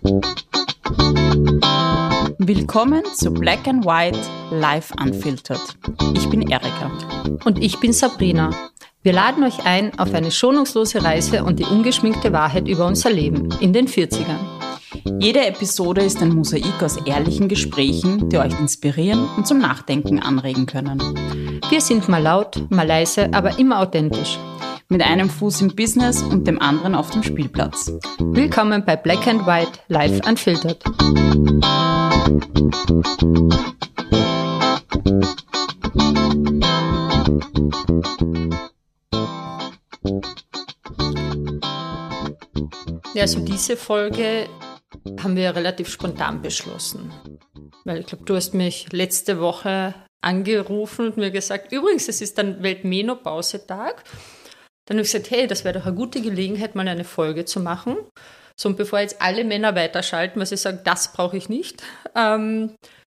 Willkommen zu Black and White Live Unfiltered. Ich bin Erika. Und ich bin Sabrina. Wir laden euch ein auf eine schonungslose Reise und die ungeschminkte Wahrheit über unser Leben in den 40ern. Jede Episode ist ein Mosaik aus ehrlichen Gesprächen, die euch inspirieren und zum Nachdenken anregen können. Wir sind mal laut, mal leise, aber immer authentisch. Mit einem Fuß im Business und dem anderen auf dem Spielplatz. Willkommen bei Black and White Live Unfiltered. Ja, also diese Folge haben wir relativ spontan beschlossen. Weil ich glaube, du hast mich letzte Woche angerufen und mir gesagt, übrigens, es ist dann Weltmenopausetag. Dann habe ich gesagt, hey, das wäre doch eine gute Gelegenheit, mal eine Folge zu machen. So, und bevor jetzt alle Männer weiterschalten, weil sie sagen, das brauche ich nicht. Ich glaube,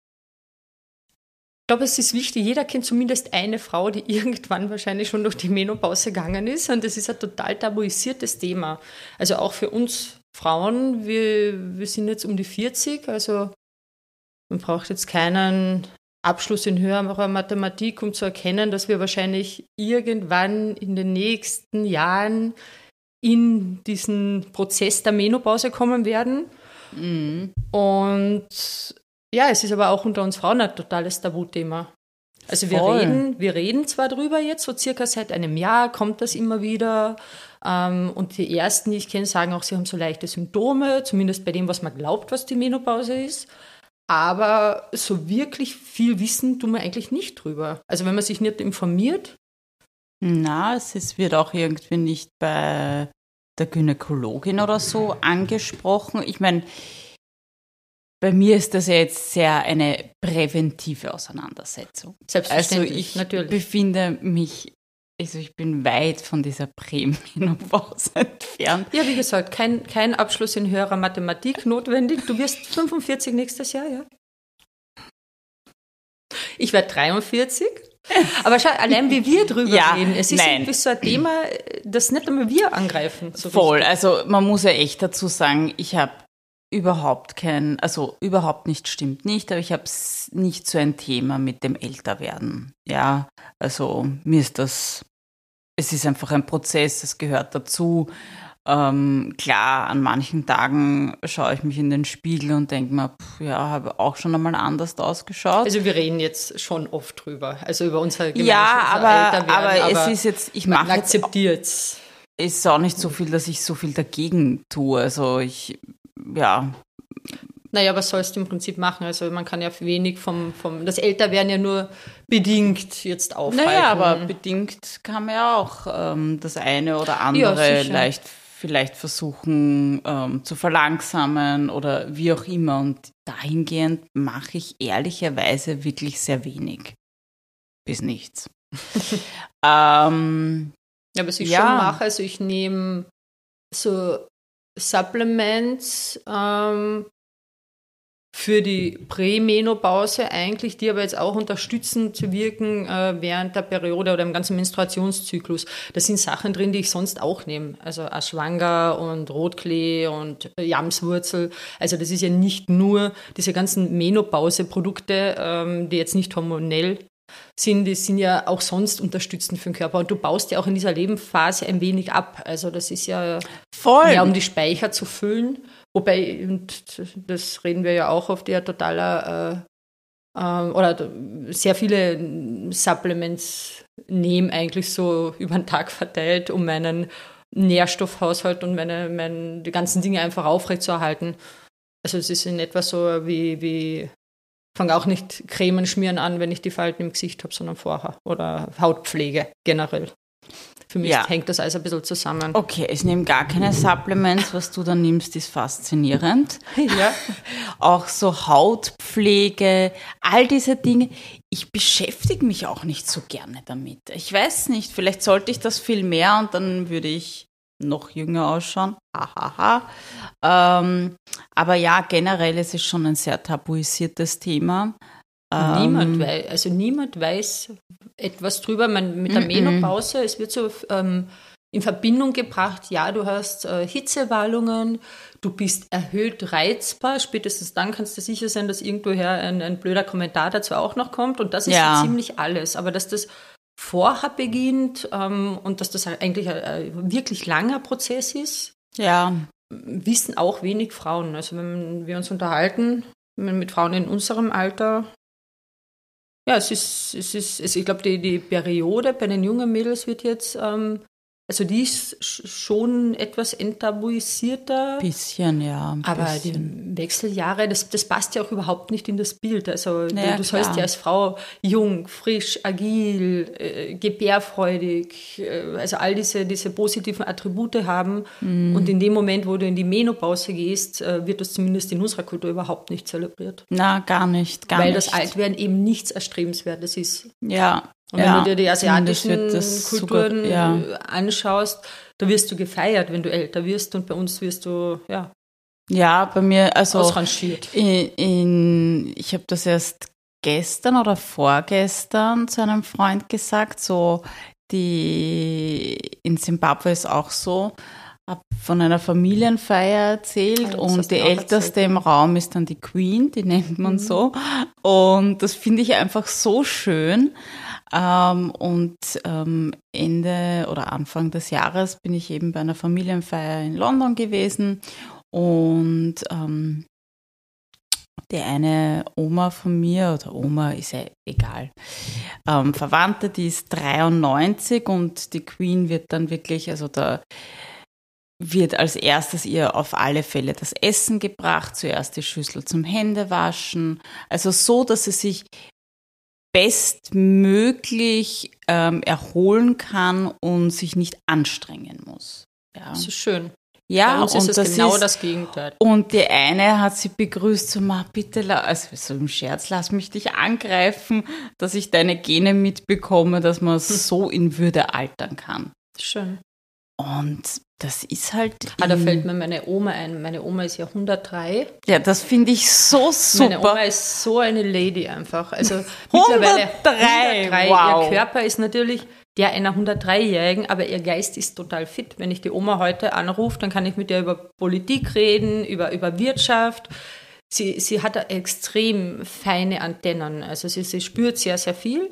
es ist wichtig, jeder kennt zumindest eine Frau, die irgendwann wahrscheinlich schon durch die Menopause gegangen ist. Und das ist ein total tabuisiertes Thema. Also auch für uns Frauen, wir sind jetzt um die 40, also man braucht jetzt keinen Abschluss in höherer Mathematik, um zu erkennen, dass wir wahrscheinlich irgendwann in den nächsten Jahren in diesen Prozess der Menopause kommen werden. Mhm. Und ja, es ist aber auch unter uns Frauen ein totales Tabuthema. Also wir reden zwar drüber jetzt, so circa seit einem Jahr kommt das immer wieder. Und die ersten, die ich kenne, sagen auch, sie haben so leichte Symptome, zumindest bei dem, was man glaubt, was die Menopause ist. Aber so wirklich viel wissen tun wir eigentlich nicht drüber. Also wenn man sich nicht informiert. Na, wird auch irgendwie nicht bei der Gynäkologin oder so angesprochen. Ich meine, bei mir ist das ja jetzt sehr eine präventive Auseinandersetzung. Selbstverständlich, natürlich. Ich bin weit von dieser Prämenopause entfernt. Ja, wie gesagt, kein Abschluss in höherer Mathematik notwendig. Du wirst 45 nächstes Jahr, ja? Ich werde 43. Aber schau, allein wie wir drüber reden, es ist irgendwie so ein Thema, das nicht einmal wir angreifen. So voll, richtig. Also man muss ja echt dazu sagen, ich habe überhaupt nicht, stimmt nicht, aber ich habe nicht so ein Thema mit dem Älterwerden. Ja, also es ist einfach ein Prozess, es gehört dazu. Klar, an manchen Tagen schaue ich mich in den Spiegel und denke mir, habe auch schon einmal anders ausgeschaut. Also wir reden jetzt schon oft drüber, also über unser Älterwerden. Aber es ist jetzt, man akzeptiert es. Es ist auch nicht so viel, dass ich so viel dagegen tue. Also Naja, was sollst du im Prinzip machen? Also man kann ja wenig das Älterwerden ja nur bedingt jetzt aufhalten. Naja, aber bedingt kann man ja auch das eine oder andere vielleicht versuchen zu verlangsamen oder wie auch immer. Und dahingehend mache ich ehrlicherweise wirklich sehr wenig. Bis nichts. Ja, was ich schon mache, also ich nehme so Supplements für die Prämenopause eigentlich, die aber jetzt auch unterstützen zu wirken während der Periode oder im ganzen Menstruationszyklus. Da sind Sachen drin, die ich sonst auch nehme. Also Ashwagandha und Rotklee und Jamswurzel. Also das ist ja nicht nur diese ganzen Menopause-Produkte, die jetzt nicht hormonell sind, die sind ja auch sonst unterstützend für den Körper. Und du baust ja auch in dieser Lebensphase ein wenig ab. Also das ist ja voll, um die Speicher zu füllen. Wobei, und das reden wir ja auch oft, ja totaler oder sehr viele Supplements nehmen eigentlich so über den Tag verteilt, um meinen Nährstoffhaushalt und die ganzen Dinge einfach aufrechtzuerhalten. Also es ist in etwa so wie fange auch nicht Cremen schmieren an, wenn ich die Falten im Gesicht habe, sondern vorher. Oder Hautpflege generell. Für mich hängt das alles ein bisschen zusammen. Okay, ich nehme gar keine Supplements. Was du da nimmst, ist faszinierend. Ja. Auch so Hautpflege, all diese Dinge. Ich beschäftige mich auch nicht so gerne damit. Ich weiß nicht, vielleicht sollte ich das viel mehr und dann würde ich noch jünger ausschauen. Aber ja, generell ist es schon ein sehr tabuisiertes Thema. Niemand weiß etwas drüber. Mit der Menopause, es wird so in Verbindung gebracht, ja, du hast Hitzewallungen, du bist erhöht reizbar, spätestens dann kannst du sicher sein, dass irgendwoher ein blöder Kommentar dazu auch noch kommt und das ist so ziemlich alles. Aber dass das vorher beginnt und dass das eigentlich ein wirklich langer Prozess ist, wissen auch wenig Frauen. Also wenn wir uns unterhalten mit Frauen in unserem Alter, ja, ich glaube, die Periode bei den jungen Mädels wird jetzt, also die ist schon etwas enttabuisierter. Bisschen, ja. Aber die Wechseljahre, das passt ja auch überhaupt nicht in das Bild. Also du sollst ja als Frau jung, frisch, agil, gebärfreudig, also all diese positiven Attribute haben. Und in dem Moment, wo du in die Menopause gehst, wird das zumindest in unserer Kultur überhaupt nicht zelebriert. Na, gar nicht. Weil das Altwerden eben nichts Erstrebenswertes ist. Ja. Und wenn du dir die asiatischen Kulturen anschaust, da wirst du gefeiert, wenn du älter wirst und bei uns wirst du, Ja, bei mir, also ausrangiert. Ich habe das erst gestern oder vorgestern zu einem Freund gesagt, so in Zimbabwe ist auch so, habe von einer Familienfeier erzählt und die älteste im Raum ist dann die Queen, die nennt man so. Und das finde ich einfach so schön. Und Ende oder Anfang des Jahres bin ich eben bei einer Familienfeier in London gewesen und die eine Oma von mir, oder Oma ist ja egal, Verwandte, die ist 93 und die Queen wird dann wirklich, also da wird als erstes ihr auf alle Fälle das Essen gebracht, zuerst die Schüssel zum Händewaschen, also so, dass sie sich bestmöglich erholen kann und sich nicht anstrengen muss. Ja. Das ist schön. Ja, bei uns ist es genau das Gegenteil. Und die eine hat sie begrüßt, so, bitte, also so im Scherz, lass mich dich angreifen, dass ich deine Gene mitbekomme, dass man so in Würde altern kann. Schön. Und das ist halt... da fällt mir meine Oma ein. Meine Oma ist ja 103. Ja, das finde ich so super. Meine Oma ist so eine Lady einfach. Also 103, wow. Ihr Körper ist natürlich der einer 103-Jährigen, aber ihr Geist ist total fit. Wenn ich die Oma heute anrufe, dann kann ich mit ihr über Politik reden, über Wirtschaft. Sie hat extrem feine Antennen. Also sie spürt sehr, sehr viel.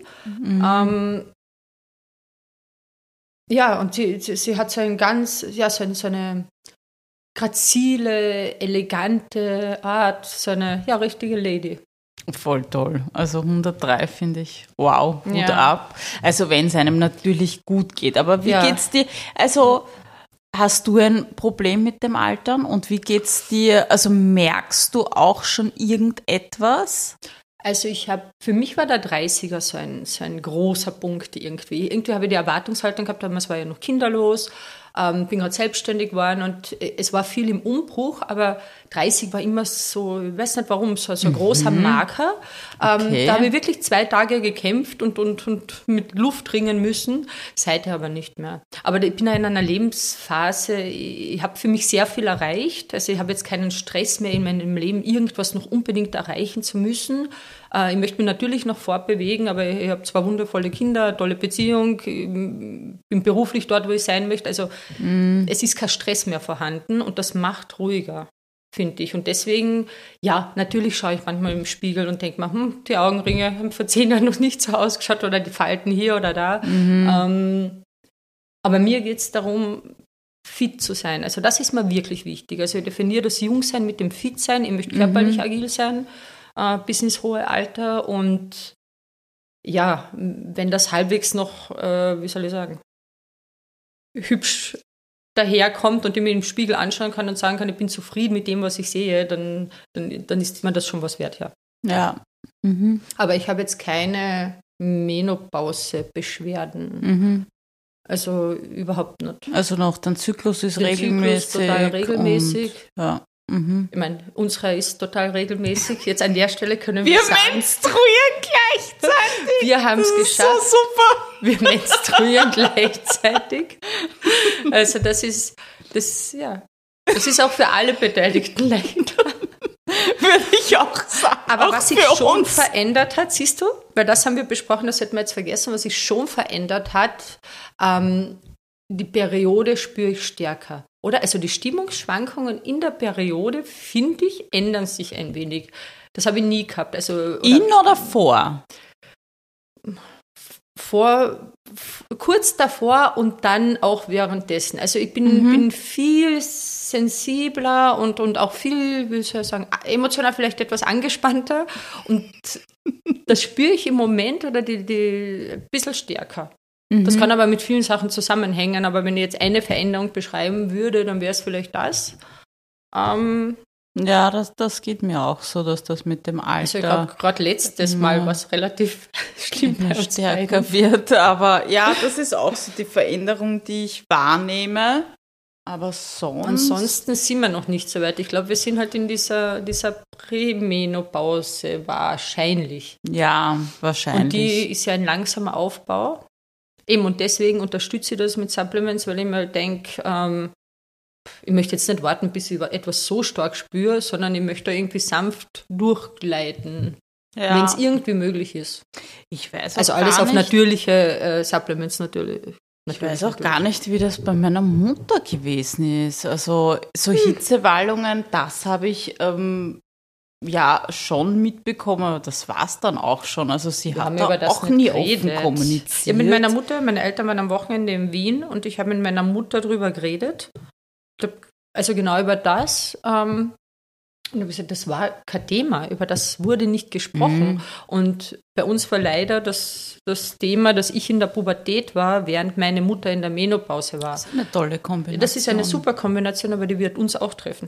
Ja, und sie hat so ein so eine grazile, elegante Art, so eine richtige Lady. Voll toll. Also 103 finde ich, wow, Hut ab. Also wenn es einem natürlich gut geht. Aber wie geht's dir? Also hast du ein Problem mit dem Altern und wie geht's dir? Also merkst du auch schon irgendetwas? Also für mich war der 30er so ein großer Punkt irgendwie. Irgendwie habe ich die Erwartungshaltung gehabt, damals war ich ja noch kinderlos, bin gerade selbstständig geworden und es war viel im Umbruch, aber 30 war immer so, ich weiß nicht warum, so ein großer Marker. Okay. Da habe ich wirklich 2 Tage gekämpft und mit Luft ringen müssen, seither aber nicht mehr. Aber ich bin ja in einer Lebensphase, ich habe für mich sehr viel erreicht, also ich habe jetzt keinen Stress mehr in meinem Leben, irgendwas noch unbedingt erreichen zu müssen. Ich möchte mich natürlich noch fortbewegen, aber ich habe 2 wundervolle Kinder, tolle Beziehung, bin beruflich dort, wo ich sein möchte. Also es ist kein Stress mehr vorhanden und das macht ruhiger, finde ich. Und deswegen, natürlich schaue ich manchmal im Spiegel und denke mir, die Augenringe haben vor 10 Jahren noch nicht so ausgeschaut oder die Falten hier oder da. Aber mir geht es darum, fit zu sein. Also das ist mir wirklich wichtig. Also ich definiere das Jungsein mit dem Fitsein. Ich möchte körperlich agil sein. Bis ins hohe Alter und wenn das halbwegs noch, wie soll ich sagen, hübsch daherkommt und ich mir im Spiegel anschauen kann und sagen kann, ich bin zufrieden mit dem, was ich sehe, dann ist mir das schon was wert, Ja. Aber ich habe jetzt keine Menopause-Beschwerden. Also überhaupt nicht. Also noch, dein Zyklus ist regelmäßig. Zyklus total regelmäßig. Und, Ich meine, unsere ist total regelmäßig. Jetzt an der Stelle können wir sagen... Wir menstruieren gleichzeitig. Wir haben es geschafft. So super. Wir menstruieren gleichzeitig. Also das ist auch für alle Beteiligten leichter. Würde ich auch sagen. Aber auch was sich schon verändert hat, siehst du, weil das haben wir besprochen, das hätten wir jetzt vergessen, was sich schon verändert hat, die Periode spüre ich stärker. Oder? Also die Stimmungsschwankungen in der Periode, finde ich, ändern sich ein wenig. Das habe ich nie gehabt. Also, oder vor? Kurz davor und dann auch währenddessen. Also ich bin viel sensibler und auch viel, wie soll ich sagen, emotional vielleicht etwas angespannter und das spüre ich im Moment oder die ein bisschen stärker. Das kann aber mit vielen Sachen zusammenhängen, aber wenn ich jetzt eine Veränderung beschreiben würde, dann wäre es vielleicht das. Ja, das geht mir auch so, dass das mit dem Alter... Also ich glaube, gerade letztes Mal was relativ schlimm bei uns stärker wird, aber ja, das ist auch so die Veränderung, die ich wahrnehme, aber sonst... Ansonsten sind wir noch nicht so weit. Ich glaube, wir sind halt in dieser Prämenopause wahrscheinlich. Ja, wahrscheinlich. Und die ist ja ein langsamer Aufbau. Eben, und deswegen unterstütze ich das mit Supplements, weil ich mir denke, ich möchte jetzt nicht warten, bis ich etwas so stark spüre, sondern ich möchte irgendwie sanft durchgleiten, wenn es irgendwie möglich ist. Ich weiß auch also alles gar auf nicht, natürliche Supplements natürlich. Ich weiß auch gar nicht, wie das bei meiner Mutter gewesen ist. Also so Hitzewallungen, das habe ich ja schon mitbekommen, aber das war es dann auch schon. Also sie hat da auch nie offen kommuniziert. Ja, mit meiner Mutter, meine Eltern waren am Wochenende in Wien und ich habe mit meiner Mutter drüber geredet. Also genau über das. Und ich habe gesagt, das war kein Thema, über das wurde nicht gesprochen. Und bei uns war leider das Thema, dass ich in der Pubertät war, während meine Mutter in der Menopause war. Das ist eine tolle Kombination. Das ist eine super Kombination, aber die wird uns auch treffen.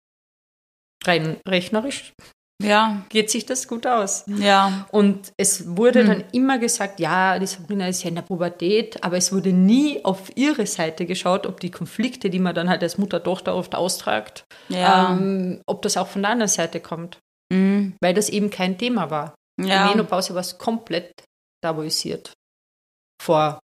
Rein rechnerisch geht sich das gut aus. Ja. Und es wurde dann immer gesagt, ja, die Sabrina ist ja in der Pubertät, aber es wurde nie auf ihre Seite geschaut, ob die Konflikte, die man dann halt als Mutter-Tochter oft austragt, ob das auch von der anderen Seite kommt. Weil das eben kein Thema war. Ja. Die Menopause war es komplett tabuisiert. Vor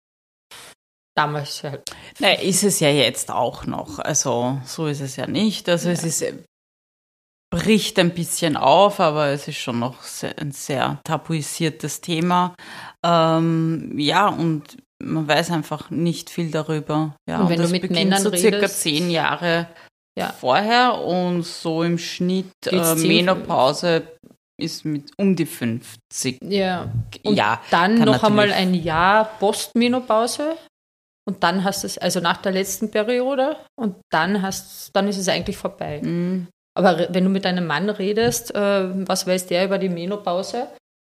damals halt. Na, ist es ja jetzt auch noch. Also so ist es ja nicht. Also es ist... bricht ein bisschen auf, aber es ist schon noch ein sehr tabuisiertes Thema. Ja, und man weiß einfach nicht viel darüber. Ja, und wenn du mit Männern so redest, circa 10 Jahre vorher und so im Schnitt Menopause ist mit um die 50. Ja, und dann noch einmal ein Jahr Postmenopause. Und dann hast du es, also nach der letzten Periode, und dann ist es eigentlich vorbei. Aber wenn du mit einem Mann redest, was weiß der über die Menopause,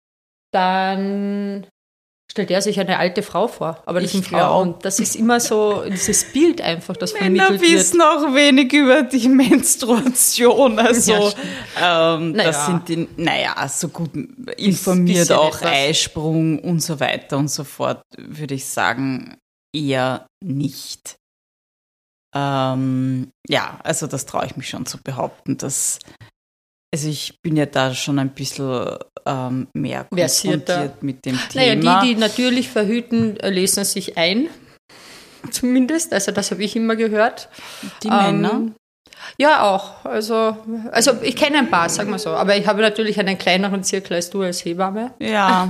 dann stellt er sich eine alte Frau vor. Aber das sind Frauen. Und das ist immer so, dieses Bild einfach, das vermittelt wird. Männer wissen auch wenig über die Menstruation. Also, das sind die, so gut informiert auch, Eisprung und so weiter und so fort, würde ich sagen, eher nicht. Also das traue ich mich schon zu behaupten, dass, also ich bin ja da schon ein bisschen mehr konfrontiert mit dem Thema. Naja, die natürlich verhüten, lesen sich ein, zumindest, also das habe ich immer gehört. Die Männer? Ja, auch, also ich kenne ein paar, sagen wir so, aber ich habe natürlich einen kleineren Zirkel als du als Hebamme. Ja,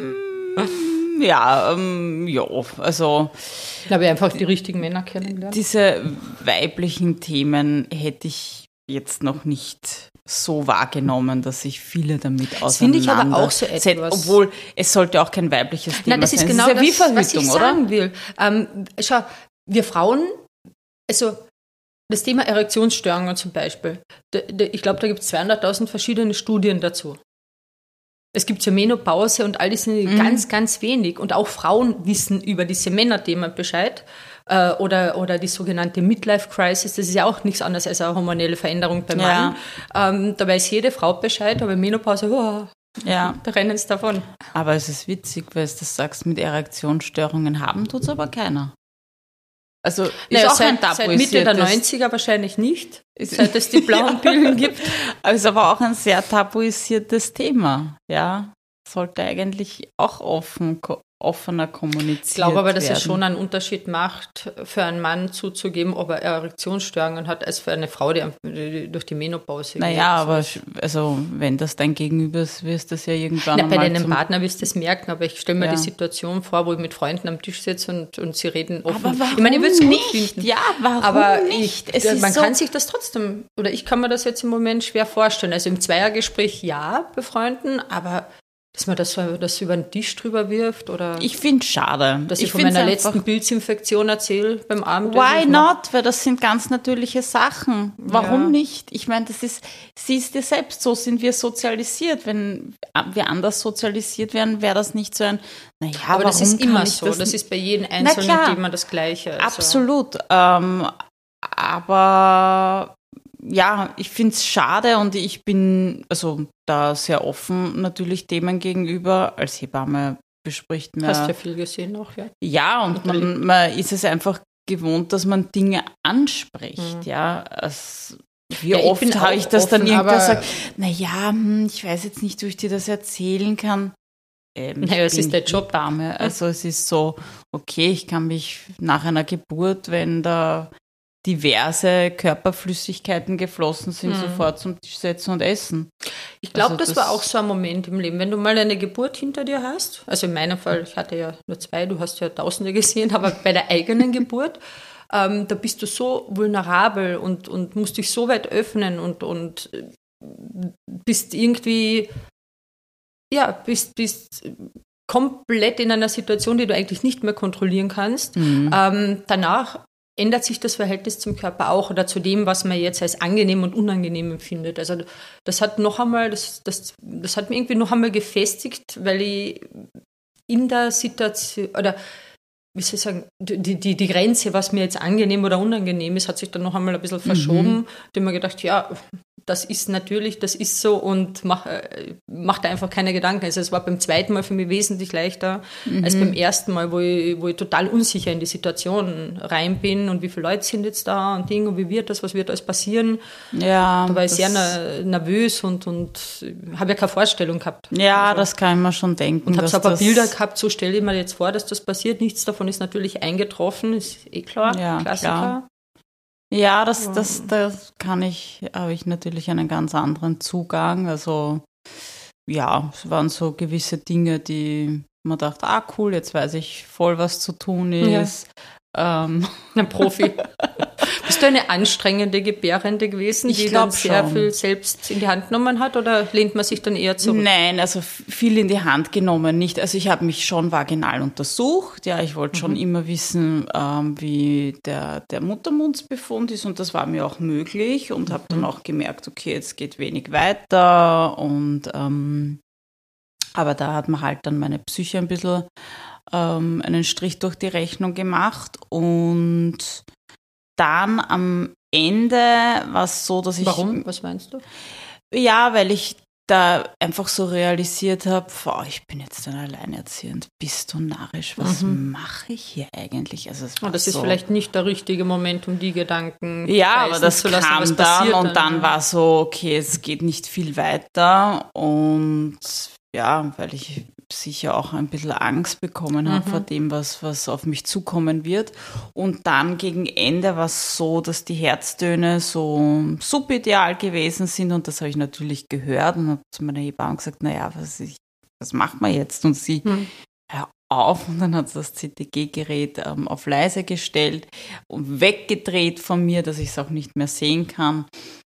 also... Ich glaube, einfach die richtigen Männer kennengelernt. Diese weiblichen Themen hätte ich jetzt noch nicht so wahrgenommen, dass sich viele damit auseinandersetzen. Das finde ich aber auch so etwas. Obwohl, es sollte auch kein weibliches Thema sein. Das ist genau das, wie Verhütung, was ich sagen will. Schau, wir Frauen, also das Thema Erektionsstörungen zum Beispiel, ich glaube, da gibt es 200.000 verschiedene Studien dazu. Es gibt ja Menopause und all das sind ganz, ganz wenig. Und auch Frauen wissen über diese Männerthemen Bescheid. Oder die sogenannte Midlife-Crisis, das ist ja auch nichts anderes als eine hormonelle Veränderung beim Mann. Da weiß jede Frau Bescheid, aber Menopause, da rennen sie davon. Aber es ist witzig, weil du das sagst, mit Erektionsstörungen haben tut es aber keiner. Also ist auch ein seit Mitte der 90er wahrscheinlich nicht, seit es die blauen Pillen gibt. Aber es ist aber auch ein sehr tabuisiertes Thema, ja. sollte eigentlich auch offener kommuniziert Ich glaube aber, dass werden. es schon einen Unterschied macht, für einen Mann zuzugeben, ob er Erektionsstörungen hat, als für eine Frau, die durch die Menopause geht. Naja, aber also, wenn das dein Gegenüber ist, wirst du das ja irgendwann Bei einmal deinem Partner wirst du es merken, aber ich stelle mir Ja. die Situation vor, wo ich mit Freunden am Tisch sitze und sie reden offen. Aber warum ich meine, ich würde es gut nicht? finden. Ja, warum aber nicht? Man kann sich das trotzdem, oder ich kann mir das jetzt im Moment schwer vorstellen. Also im Zweiergespräch ja, befreunden, aber dass man das über den Tisch drüber wirft oder Ich finde es schade. dass ich von find's meiner einfach- letzten Pilzinfektion erzähle beim Abendessen. Why not? Weil das sind ganz natürliche Sachen. Warum Ja. nicht? Ich meine, siehst dir selbst, so sind wir sozialisiert. Wenn wir anders sozialisiert wären, wäre das nicht so ein, naja, Aber das warum ist kann immer ich so. Das Das nicht? ist bei jedem Na einzelnen klar. Thema das Gleiche. Also. Absolut. Aber ja, ich finde es schade und ich bin also da sehr offen natürlich Themen gegenüber. Als Hebamme bespricht man. Hast ja viel gesehen auch, ja. Ja, und man ist es einfach gewohnt, dass man Dinge anspricht. Ja, wie Ja, ich oft bin habe auch ich das dann offen, irgendwann aber- gesagt, naja, ich weiß jetzt nicht, wie ich dir das erzählen kann. Naja, es ist der Job. Hebamme. Also es ist so, okay, ich kann mich nach einer Geburt, wenn da diverse Körperflüssigkeiten geflossen sind, sofort zum Tisch setzen und essen. Ich glaube, Also das war auch so ein Moment im Leben. Wenn du mal eine Geburt hinter dir hast, also in meinem Fall, ich hatte ja nur 2, du hast ja Tausende gesehen, aber bei der eigenen Geburt, da bist du so vulnerabel und musst dich so weit öffnen und bist irgendwie, ja, bist komplett in einer Situation, die du eigentlich nicht mehr kontrollieren kannst. Danach ändert sich das Verhältnis zum Körper auch oder zu dem, was man jetzt als angenehm und unangenehm empfindet. Also das hat noch einmal, das hat mich irgendwie noch einmal gefestigt, weil ich in der Situation, oder wie soll ich sagen, die Grenze, was mir jetzt angenehm oder unangenehm ist, hat sich dann noch einmal ein bisschen verschoben. Da habe ich mir gedacht, ja, das ist natürlich, das ist so und mach da einfach keine Gedanken. Also es war beim zweiten Mal für mich wesentlich leichter als beim ersten Mal, wo ich total unsicher in die Situation rein bin und wie viele Leute sind jetzt da und Ding und wie wird das, was wird alles passieren. Ja, Da war ich sehr nervös und habe ja keine Vorstellung gehabt. ja, Also, das kann ich mir schon denken. und habe dass so ein paar das- Bilder gehabt, so stelle ich mir jetzt vor, dass das passiert. Nichts davon ist natürlich eingetroffen, ist eh klar, Ja, Klassiker. klar. Ja, habe ich natürlich einen ganz anderen Zugang. Also ja, es waren so gewisse Dinge, die man dachte, cool, jetzt weiß ich voll, was zu tun ist. Ein Profi. Bist du eine anstrengende Gebärende gewesen, Ich die dann glaub sehr schon. viel selbst in die Hand genommen hat oder lehnt man sich dann eher zurück? Nein, also viel in die Hand genommen nicht. Also ich habe mich schon vaginal untersucht. Ja, ich wollte schon immer wissen, wie der Muttermundsbefund ist und das war mir auch möglich und habe dann auch gemerkt, okay, jetzt geht wenig weiter und aber da hat man halt dann meine Psyche ein bisschen einen Strich durch die Rechnung gemacht und dann am Ende war es so, dass ich... Warum? Was meinst du? Ja, weil ich da einfach so realisiert habe, ich bin jetzt dann alleinerziehend, bist du narrisch, was mache ich hier eigentlich? Also es war Das ist so, vielleicht nicht der richtige Moment, um die Gedanken ja, aber kreisen das zu lassen, kam was dann passiert und dann ja. war so, okay, es geht nicht viel weiter und ja, weil ich sicher auch ein bisschen Angst bekommen habe vor dem, was auf mich zukommen wird. Und dann gegen Ende war es so, dass die Herztöne so subideal gewesen sind und das habe ich natürlich gehört und habe zu meiner Hebamme gesagt, naja, was macht man jetzt? Und sie, hör auf, und dann hat sie das CTG-Gerät auf leise gestellt und weggedreht von mir, dass ich es auch nicht mehr sehen kann.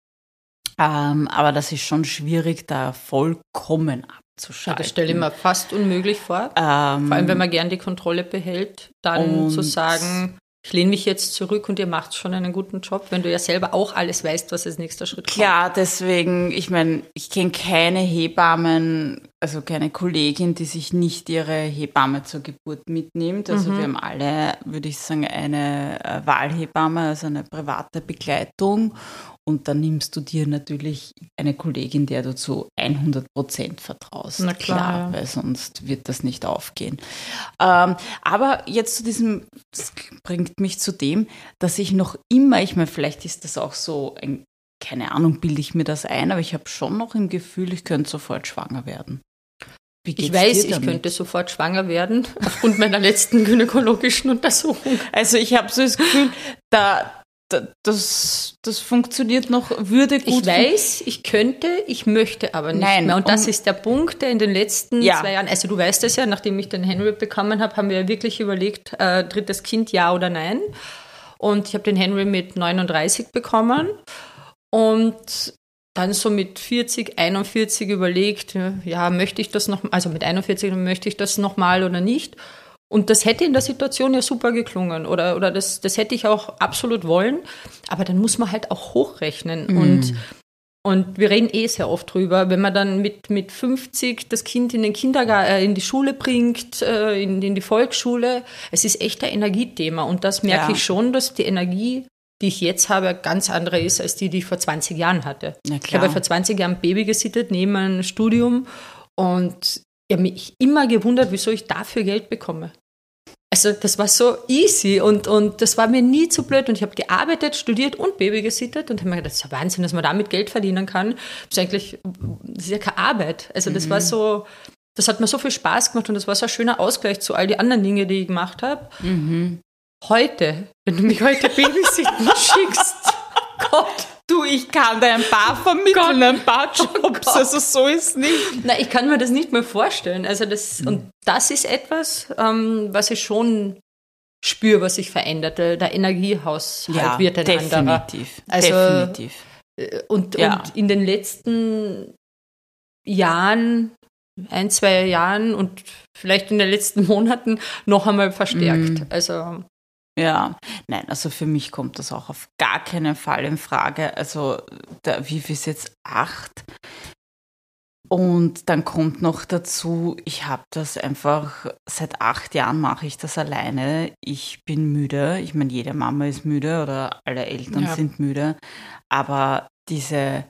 Aber das ist schon schwierig, da vollkommen Ja, abzuschalten. das stelle ich mir fast unmöglich vor. Vor allem, wenn man gern die Kontrolle behält, dann Und- zu sagen, ich lehne mich jetzt zurück und ihr macht schon einen guten Job, wenn du ja selber auch alles weißt, was als nächster Schritt kommt. Klar, deswegen, ich meine, ich kenne keine Hebammen, also keine Kollegin, die sich nicht ihre Hebamme zur Geburt mitnimmt. Also wir haben alle, würde ich sagen, eine Wahlhebamme, also eine private Begleitung. Und dann nimmst du dir natürlich eine Kollegin, der du zu 100% vertraust. Na klar, ja. Weil sonst wird das nicht aufgehen. Aber jetzt zu diesem, das bringt mich zu dem, dass ich noch immer, ich meine, vielleicht ist das auch so, keine Ahnung, bilde ich mir das ein, aber ich habe schon noch im Gefühl, ich könnte sofort schwanger werden. Wie geht's Ich weiß, dir ich damit? könnte sofort schwanger werden, aufgrund meiner letzten gynäkologischen Untersuchung. Also ich habe so das Gefühl, das funktioniert noch, würde gut Ich weiß, ich könnte, ich möchte aber nicht Nein, mehr. Und das ist der Punkt, der in den letzten Ja. 2 Jahren, also du weißt es ja, nachdem ich den Henry bekommen habe, haben wir wirklich überlegt, drittes Kind, ja oder nein. Und ich habe den Henry mit 39 bekommen und dann so mit 40, 41 überlegt, ja, möchte ich das noch, also mit 41 möchte ich das nochmal oder nicht. Und das hätte in der Situation ja super geklungen oder das hätte ich auch absolut wollen. Aber dann muss man halt auch hochrechnen. Und wir reden sehr oft drüber, wenn man dann mit 50 das Kind in den Kindergarten, in die Schule bringt, in die Volksschule. Es ist echt ein Energiethema. Und das merke ich schon, dass die Energie, die ich jetzt habe, ganz andere ist, als die ich vor 20 Jahren hatte. Ja, ich habe ja vor 20 Jahren ein Baby gesittet, neben meinem Studium. Und ich habe mich immer gewundert, wieso ich dafür Geld bekomme. Also das war so easy und das war mir nie zu blöd. Und ich habe gearbeitet, studiert und Baby gesittet und habe mir gedacht, das ist ja Wahnsinn, dass man damit Geld verdienen kann. Das ist ja keine Arbeit. Also das war so, das hat mir so viel Spaß gemacht und das war so ein schöner Ausgleich zu all die anderen Dinge, die ich gemacht habe. Heute, wenn du mich heute babysitten schickst, Gott. Du, ich kann dir ein paar vermitteln, ein paar Jobs, also so ist nicht. Na, ich kann mir das nicht mehr vorstellen. Also und das ist etwas, was ich schon spüre, was sich verändert. Der Energiehaushalt wird ein anderer. Also, Definitiv. Und in den letzten Jahren, 1, 2 Jahren und vielleicht in den letzten Monaten noch einmal verstärkt. Also ja, nein, also für mich kommt das auch auf gar keinen Fall in Frage. Also wie viel ist jetzt 8? Und dann kommt noch dazu, ich habe das einfach, seit 8 Jahren mache ich das alleine. Ich bin müde. Ich meine, jede Mama ist müde oder alle Eltern sind müde. Aber diese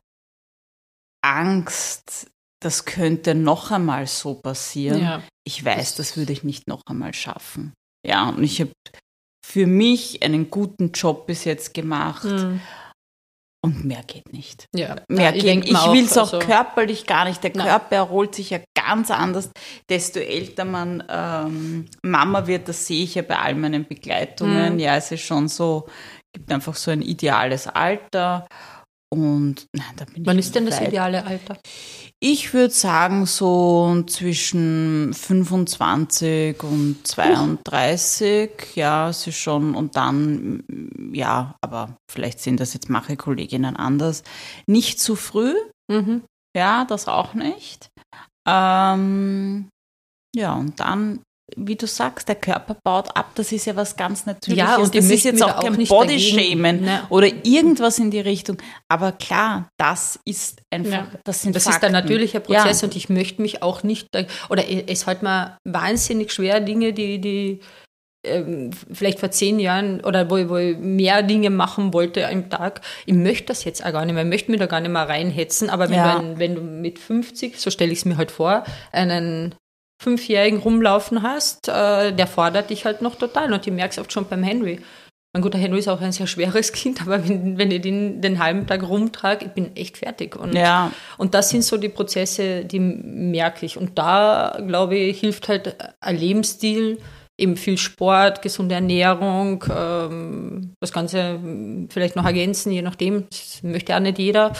Angst, das könnte noch einmal so passieren. Ich weiß, das würde ich nicht noch einmal schaffen. Ja, und ich habe für mich einen guten Job bis jetzt gemacht und mehr geht nicht. Ja. Mehr ich geht. Ich will es auch also körperlich gar nicht. Der Körper erholt sich ja ganz anders. Desto älter man Mama wird, das sehe ich ja bei all meinen Begleitungen. Ja, es ist schon so, gibt einfach so ein ideales Alter. Und nein, da bin Wann ich ist denn das weit. ideale Alter? Ich würde sagen, so zwischen 25 und 32, ja, es ist schon, und dann, ja, aber vielleicht sind das jetzt manche Kolleginnen anders. Nicht zu früh, ja, das auch nicht. Ja, und dann, wie du sagst, der Körper baut ab, das ist ja was ganz Natürliches. Ja, und das ich ist jetzt möchte auch mir kein auch nicht Bodyshamen dagegen, oder irgendwas in die Richtung. Aber klar, das ist einfach, das sind Das Fakten. ist der natürliche Prozess Ja. und ich möchte mich auch nicht, oder es fällt mir wahnsinnig schwer, Dinge, die vielleicht vor 10 Jahren oder wo ich mehr Dinge machen wollte am Tag, ich möchte das jetzt auch gar nicht mehr, ich möchte mich da gar nicht mehr reinhetzen, aber wenn du mit 50, so stelle ich es mir halt vor, einen 5-Jährigen rumlaufen hast, der fordert dich halt noch total und ich merke es oft schon beim Henry. Mein guter Henry ist auch ein sehr schweres Kind, aber wenn ich den halben Tag rumtrage, ich bin echt fertig. Und das sind so die Prozesse, die merke ich. Und da, glaube ich, hilft halt ein Lebensstil, eben viel Sport, gesunde Ernährung, das Ganze vielleicht noch ergänzen, je nachdem, das möchte auch nicht jeder.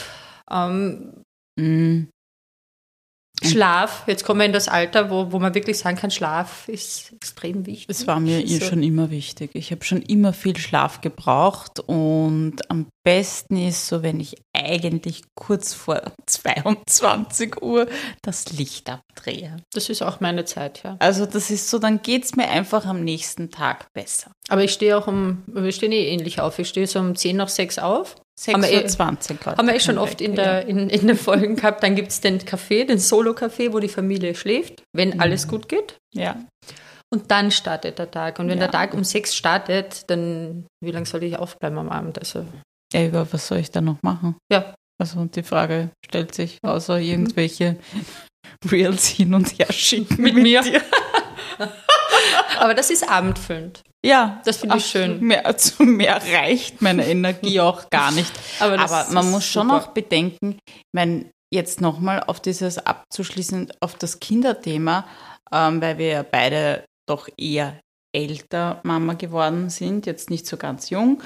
Schlaf, jetzt kommen wir in das Alter, wo man wirklich sagen kann, Schlaf ist extrem wichtig. Das war mir schon immer wichtig. Ich habe schon immer viel Schlaf gebraucht und am besten ist so, wenn ich eigentlich kurz vor 22 Uhr das Licht abdrehe. Das ist auch meine Zeit, ja. Also das ist so, dann geht es mir einfach am nächsten Tag besser. Aber ich stehe wir stehen ähnlich auf. Ich stehe so um 10 nach 6 auf. 6:20 Uhr. Haben wir schon oft in den Folgen gehabt. Dann gibt es den Café, den Solo-Café, wo die Familie schläft, wenn alles gut geht. Ja. Und dann startet der Tag. Und wenn der Tag um 6 startet, dann wie lange soll ich aufbleiben am Abend? Also, über was soll ich da noch machen? Ja. Also die Frage stellt sich, außer irgendwelche Reels hin und her schicken mit mir. Dir. Aber das ist abendfüllend. Ja, das finde ich schön. Mehr reicht meine Energie auch gar nicht. Aber man muss schon auch bedenken, ich meine, jetzt nochmal auf dieses abzuschließen, auf das Kinderthema, weil wir ja beide doch eher älter Mama geworden sind, jetzt nicht so ganz jung.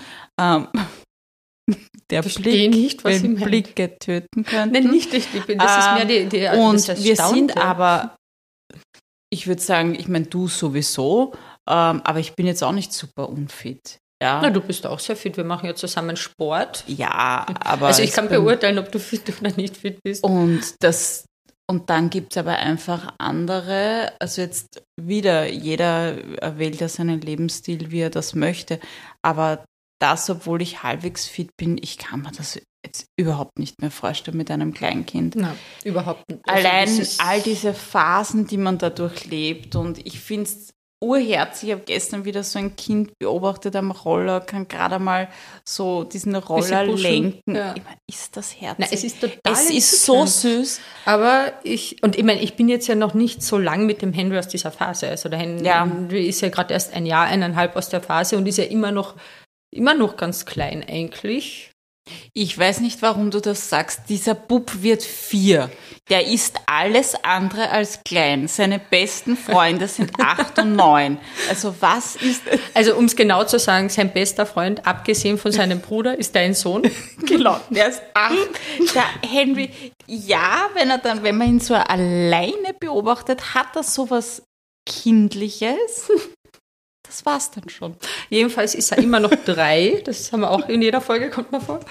Der Blick, nicht, was wenn Blicke töten könnten. Nein, nicht ich bin. Das ist mehr die und das wir sind aber, ich würde sagen, ich meine, du sowieso, aber ich bin jetzt auch nicht super unfit. Ja. Na, du bist auch sehr fit. Wir machen ja zusammen Sport. Ja, aber... Also ich kann beurteilen, ob du fit oder nicht fit bist. Und dann gibt es aber einfach andere, also jetzt wieder, jeder wählt ja seinen Lebensstil, wie er das möchte, aber das, obwohl ich halbwegs fit bin, ich kann mir das jetzt überhaupt nicht mehr vorstellen mit einem Kleinkind. Nein, überhaupt nicht. Also allein all diese Phasen, die man da durchlebt, und ich finde es urherzig. Ich habe gestern wieder so ein Kind beobachtet am Roller, kann gerade mal so diesen Roller lenken. Ja. Ich meine, ist das herzig? Nein, es ist total Es ist so süß. Aber ich bin jetzt ja noch nicht so lang mit dem Henry aus dieser Phase. Also der Henry ist ja gerade erst 1 Jahr, 1,5 aus der Phase und ist ja immer noch ganz klein eigentlich. Ich weiß nicht, warum du das sagst. Dieser Bub wird 4. Der ist alles andere als klein. Seine besten Freunde sind 8 und 9. Also was ist... Also um es genau zu sagen, sein bester Freund, abgesehen von seinem Bruder, ist dein Sohn. Genau, der ist 8. Der Henry, ja, wenn man ihn so alleine beobachtet, hat er sowas Kindliches. Das war's dann schon. Jedenfalls ist er immer noch 3. Das haben wir auch in jeder Folge, kommt mal vor.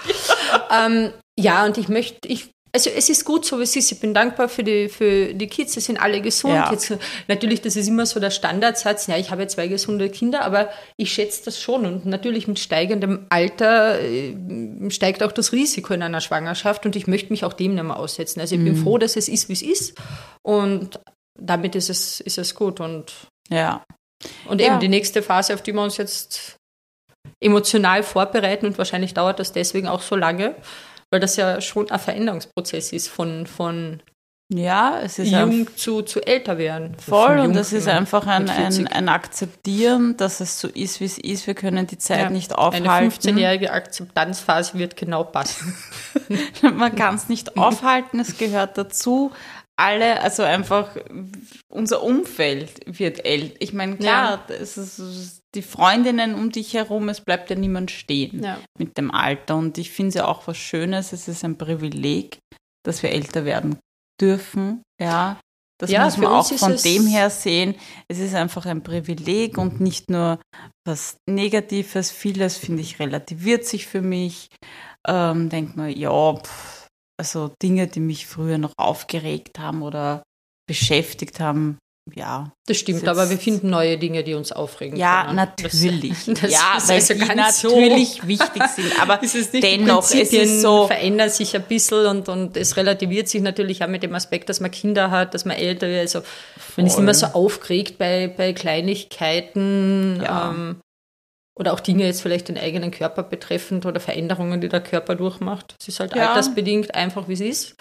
Ja, und also es ist gut so, wie es ist. Ich bin dankbar für die Kids, sie sind alle gesund. Ja. Jetzt, natürlich, das ist immer so der Standardsatz, ja, ich habe 2 gesunde Kinder, aber ich schätze das schon. Und natürlich mit steigendem Alter steigt auch das Risiko in einer Schwangerschaft und ich möchte mich auch dem nicht mehr aussetzen. Also ich bin froh, dass es ist, wie es ist und damit ist es gut. Und eben die nächste Phase, auf die wir uns jetzt emotional vorbereiten und wahrscheinlich dauert das deswegen auch so lange, weil das ja schon ein Veränderungsprozess ist von es ist jung zu älter werden. Voll, und das ist einfach ein Akzeptieren, dass es so ist, wie es ist. Wir können die Zeit nicht aufhalten. Eine 15-jährige Akzeptanzphase wird genau passen. Man kann es nicht aufhalten, es gehört dazu. Also einfach unser Umfeld wird älter. Ich meine, klar, es ist die Freundinnen um dich herum, es bleibt ja niemand stehen mit dem Alter. Und ich finde es ja auch was Schönes, es ist ein Privileg, dass wir älter werden dürfen. Ja, das muss man auch von dem her sehen. Es ist einfach ein Privileg und nicht nur was Negatives. Vieles, finde ich, relativiert sich für mich. Denkt man, also Dinge, die mich früher noch aufgeregt haben oder beschäftigt haben, Das stimmt, aber wir finden neue Dinge, die uns aufregen. Ja, natürlich. Das weil also die natürlich wichtig sind. Aber dennoch, es ist so... verändern sich ein bisschen und es relativiert sich natürlich auch mit dem Aspekt, dass man Kinder hat, dass man älter wird. Also man ist immer so aufgeregt bei Kleinigkeiten. Oder auch Dinge jetzt vielleicht den eigenen Körper betreffend oder Veränderungen, die der Körper durchmacht. Es ist halt altersbedingt einfach, wie es ist.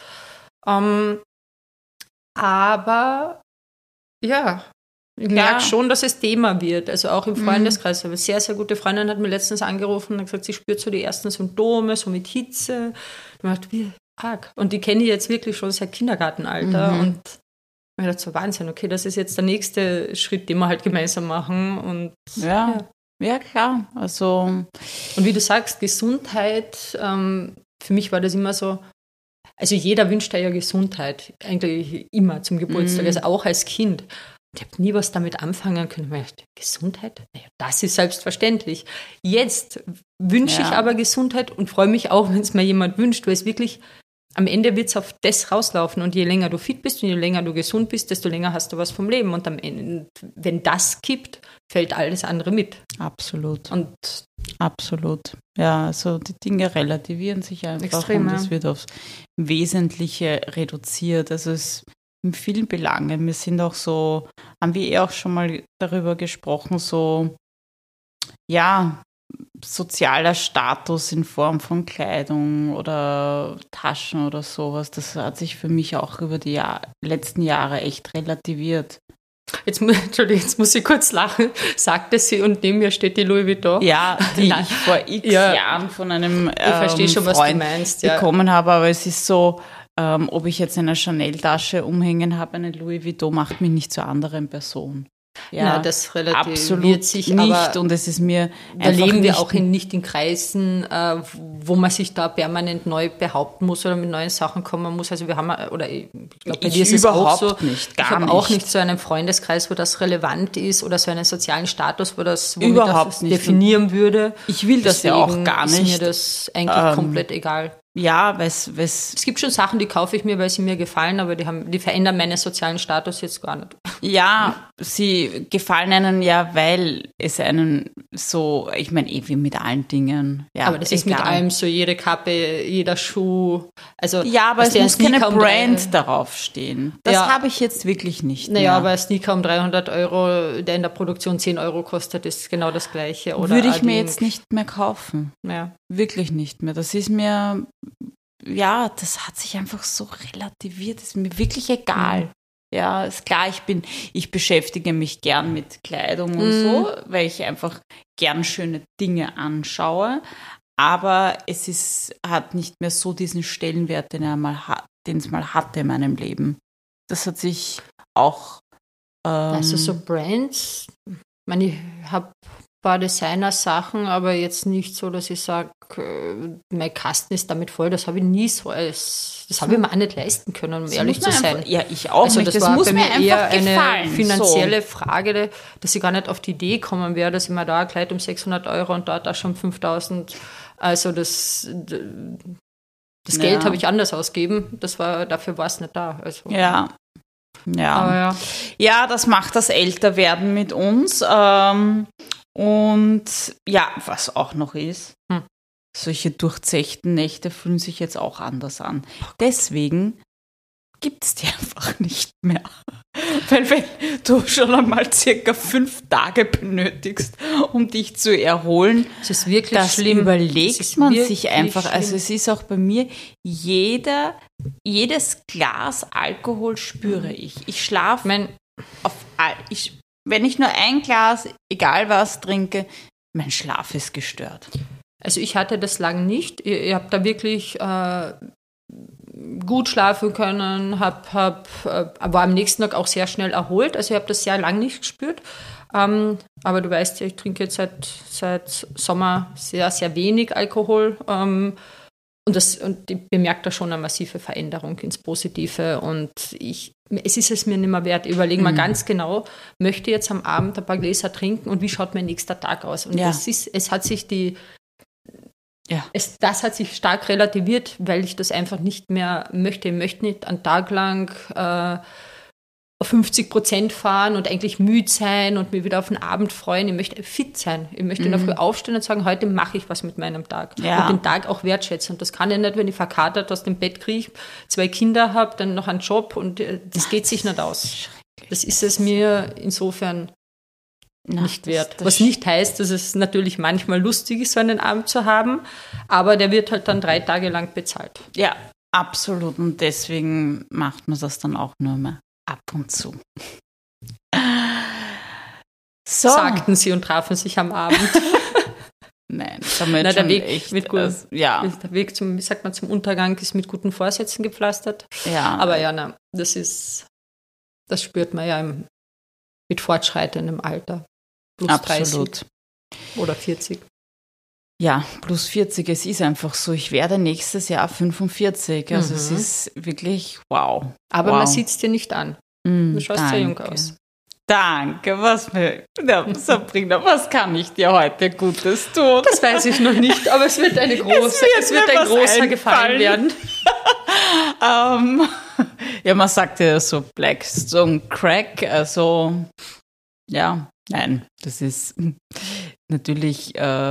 Aber ich merke schon, dass es Thema wird. Also auch im Freundeskreis. Eine sehr, sehr gute Freundin hat mir letztens angerufen und hat gesagt, sie spürt so die ersten Symptome, so mit Hitze. Ich dachte, wie arg. Und die kenne ich jetzt wirklich schon seit Kindergartenalter. Und ich dachte, so Wahnsinn, okay, das ist jetzt der nächste Schritt, den wir halt gemeinsam machen. Und Ja, klar. Also und wie du sagst, Gesundheit, für mich war das immer so, also jeder wünscht ja Gesundheit, eigentlich immer zum Geburtstag, also auch als Kind. Ich habe nie was damit anfangen können. Ich dachte, Gesundheit? Naja, das ist selbstverständlich. Jetzt wünsche ich aber Gesundheit und freue mich auch, wenn es mir jemand wünscht, weil es wirklich, am Ende wird es auf das rauslaufen und je länger du fit bist und je länger du gesund bist, desto länger hast du was vom Leben und am Ende, wenn das kippt, fällt alles andere mit. Absolut. Absolut. Ja, also die Dinge relativieren sich einfach extrem, und es wird aufs Wesentliche reduziert. Also es in vielen Belangen. Wir sind auch so, haben wir auch schon mal darüber gesprochen, so sozialer Status in Form von Kleidung oder Taschen oder sowas, das hat sich für mich auch über die letzten Jahre echt relativiert. Jetzt muss ich kurz lachen, sagte sie und neben mir steht die Louis Vuitton. Ja, die ich vor x Jahren von einem ich verstehe schon, Freund was du meinst, bekommen habe, aber es ist so, ob ich jetzt eine Chanel-Tasche umhängen habe, eine Louis Vuitton, macht mich nicht zur anderen Person. Ja, das relativiert absolut sich, nicht. aber Und es ist mir da einfach leben wir nicht auch nicht in Kreisen, wo man sich da permanent neu behaupten muss oder mit neuen Sachen kommen muss. Also wir haben, oder ich glaube, bei dir ist es auch so. Nicht, ich habe auch nicht so einen Freundeskreis, wo das relevant ist oder so einen sozialen Status, womit überhaupt das nicht definieren würde. Ich will das ja auch gar nicht. Ist mir das eigentlich komplett egal. Ja, weil es gibt schon Sachen, die kaufe ich mir, weil sie mir gefallen, aber die verändern meinen sozialen Status jetzt gar nicht. Ja, sie gefallen einem ja, weil es einen so, ich meine, wie mit allen Dingen. Ja, aber das ist mit allem so, jede Kappe, jeder Schuh. Also, ja, aber es muss keine Brand darauf stehen. Das habe ich jetzt wirklich nicht mehr. Naja, aber ein Sneaker um 300 €, der in der Produktion 10 € kostet, ist genau das Gleiche. Oder würde ich mir jetzt nicht mehr kaufen. Ja. Wirklich nicht mehr. Das ist mir, ja, das hat sich einfach so relativiert. Das ist mir wirklich egal. Ja, ist klar, ich beschäftige mich gern mit Kleidung und so, weil ich einfach gern schöne Dinge anschaue. Aber hat nicht mehr so diesen Stellenwert, den es mal hatte in meinem Leben. Das hat sich auch. Also so Brands, ich meine, ich habe ein paar Designer-Sachen, aber jetzt nicht so, dass ich sage, mein Kasten ist damit voll. Das habe ich nie so das habe ich mir auch nicht leisten können, um ehrlich zu sein. Ja, ich auch also nicht. Das war muss bei mir mir eher einfach gefallen. Eine finanzielle Frage, dass ich gar nicht auf die Idee kommen wäre, dass ich mir da ein Kleid um 600 € und dort auch schon 5.000. Also das Geld habe ich anders ausgegeben. Dafür war es nicht da. Also. Ja. Aber ja, das macht das Älterwerden mit uns. Und ja, was auch noch ist, solche durchzechten Nächte fühlen sich jetzt auch anders an. Deswegen gibt es die einfach nicht mehr. Weil wenn du schon einmal circa 5 Tage benötigst, um dich zu erholen, es ist wirklich das schlimm. Überlegt man sich einfach. Schlimm. Also es ist auch bei mir, jedes Glas Alkohol spüre ich. Ich schlafe wenn ich nur ein Glas, egal was, trinke, mein Schlaf ist gestört. Also ich hatte das lange nicht. Ich habe da wirklich gut schlafen können, war am nächsten Tag auch sehr schnell erholt. Also ich habe das sehr lange nicht gespürt. Aber du weißt ja, ich trinke jetzt seit Sommer sehr, sehr wenig Alkohol. Und ich bemerke da schon eine massive Veränderung ins Positive. Und es ist es mir nicht mehr wert. Ich überlege mal ganz genau, möchte ich jetzt am Abend ein paar Gläser trinken und wie schaut mein nächster Tag aus? Und es hat sich das hat sich stark relativiert, weil ich das einfach nicht mehr möchte. Ich möchte nicht einen Tag lang auf 50% fahren und eigentlich müde sein und mich wieder auf den Abend freuen. Ich möchte fit sein. Ich möchte in der Früh aufstehen und sagen, heute mache ich was mit meinem Tag. Und den Tag auch wertschätzen. Und das kann ich nicht, wenn ich verkatert aus dem Bett kriege, 2 Kinder habe, dann noch einen Job und das geht sich nicht aus. Das ist es mir insofern nicht wert. Was nicht heißt, dass es natürlich manchmal lustig ist, so einen Abend zu haben, aber der wird halt dann 3 Tage lang bezahlt. Ja, absolut. Und deswegen macht man das dann auch nur mehr ab und zu. So. Sagten sie und trafen sich am Abend. Nein, damit der schon Weg echt. mit der Weg zum, wie sagt man, zum Untergang ist mit guten Vorsätzen gepflastert. Ja. Aber das spürt man ja mit fortschreitendem Alter. Plus Absolut. 30 oder 40. Ja, plus 40, es ist einfach so. Ich werde nächstes Jahr 45. Also es ist wirklich wow. Aber man sieht es dir nicht an. Du schaust sehr jung aus. Danke, Sabrina, was kann ich dir heute Gutes tun? Das weiß ich noch nicht, aber es wird ein großer Gefallen werden. Ja, man sagt ja so Blackstone Crack, also ja, nein, das ist natürlich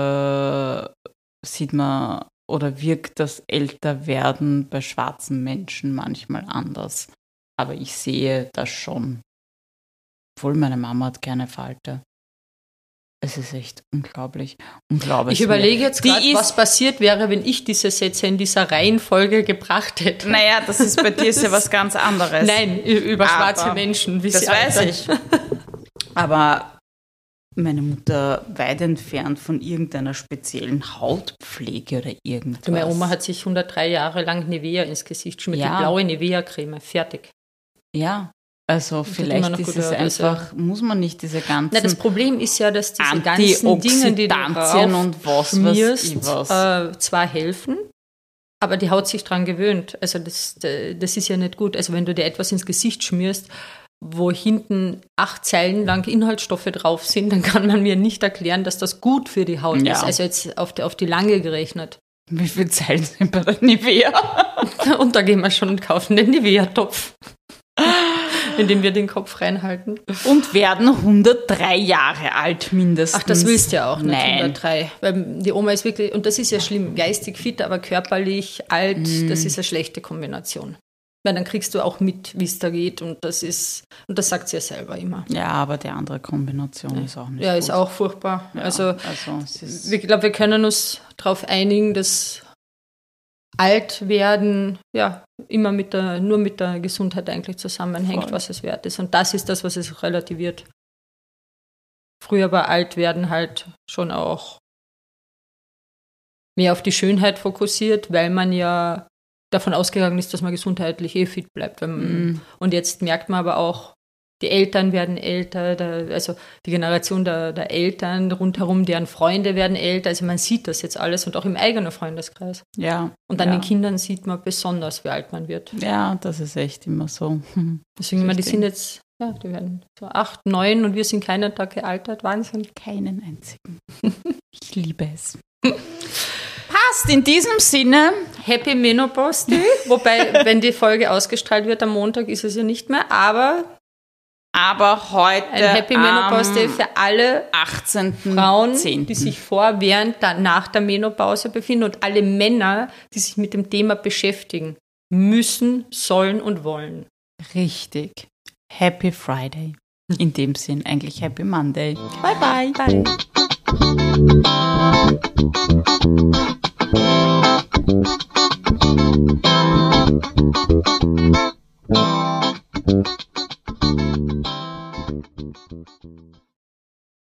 sieht man oder wirkt das Älterwerden bei schwarzen Menschen manchmal anders. Aber ich sehe das schon. Obwohl meine Mama hat keine Falte. Es ist echt unglaublich. Ich überlege jetzt gerade, was passiert wäre, wenn ich diese Sätze in dieser Reihenfolge gebracht hätte. Naja, das ist bei dir ja was ganz anderes. Nein, über schwarze Menschen. Das weiß ich. Aber meine Mutter weit entfernt von irgendeiner speziellen Hautpflege oder irgendwas. Meine Oma hat sich 103 Jahre lang Nivea ins Gesicht geschmiert, die blaue Nivea-Creme, fertig. Ja, also vielleicht ist es einfach, muss man nicht diese ganzen das Problem ist ja, dass diese ganzen Dinge, die du drauf schmierst, zwar helfen, aber die Haut sich dran gewöhnt. Also das ist ja nicht gut. Also wenn du dir etwas ins Gesicht schmierst, wo hinten 8 Zeilen lang Inhaltsstoffe drauf sind, dann kann man mir nicht erklären, dass das gut für die Haut ist. Also jetzt auf die Lange gerechnet. Wie viele Zeilen sind bei der Nivea? Und da gehen wir schon und kaufen den Nivea-Topf, in den wir den Kopf reinhalten. Und werden 103 Jahre alt mindestens. Ach, das willst du ja auch nicht, Nein. 103. Weil die Oma ist wirklich, und das ist ja schlimm, geistig fit, aber körperlich alt, das ist eine schlechte Kombination. Weil dann kriegst du auch mit, wie es da geht, und das sagt sie ja selber immer. Ja, aber die andere Kombination ist auch nicht gut. Ja, ist auch furchtbar. Ja, also ich glaube, wir können uns darauf einigen, dass alt werden immer nur mit der Gesundheit eigentlich zusammenhängt, was es wert ist. Und das ist das, was es relativiert. Früher war alt werden halt schon auch mehr auf die Schönheit fokussiert, weil man ja davon ausgegangen ist, dass man gesundheitlich fit bleibt. Und jetzt merkt man aber auch, die Eltern werden älter, also die Generation der Eltern rundherum, deren Freunde werden älter. Also man sieht das jetzt alles und auch im eigenen Freundeskreis. Ja. Und an den Kindern sieht man besonders, wie alt man wird. Ja, das ist echt immer so. Deswegen, die sind jetzt, die werden so 8, 9 und wir sind keinen Tag gealtert. Wahnsinn. Keinen einzigen. Ich liebe es. Passt, in diesem Sinne. Happy Menopause Day. Wobei, wenn die Folge ausgestrahlt wird am Montag, ist es ja nicht mehr, aber heute ein Happy Menopause Day für alle 18. Frauen, 10. die sich nach der Menopause befinden, und alle Männer, die sich mit dem Thema beschäftigen müssen, sollen und wollen. Richtig. Happy Friday. In dem Sinn eigentlich Happy Monday. Bye, bye. Bye.